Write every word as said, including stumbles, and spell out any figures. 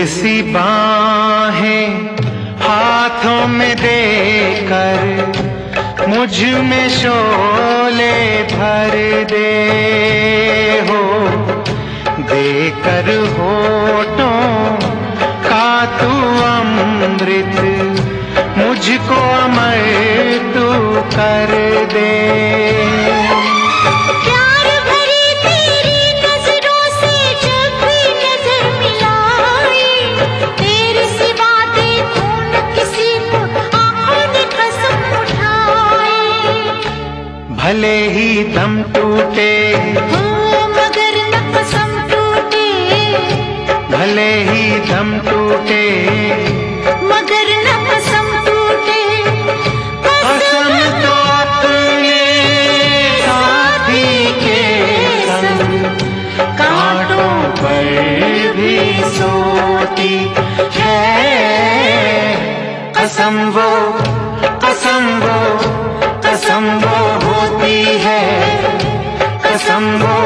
सी बाहें हाथों में देकर मुझ में शोले भर दे हो, देकर होठों का तू अमृत मुझको अमर तू कर दे। प्यार भरी तेरी नजरों से जब भी नजर मिलाई, तेरे सिवा देखो न किसी को आँखों ने कसम उठाई। भले ही दम टूटे हो मगर न कसम टूटे, भले ही दम टूटे मगर न कसम टूटे। कसम तो अपने साथी के संग कांटों पर भी सोती है। कसम वो कसम वो कसम वो होती है, कसम वो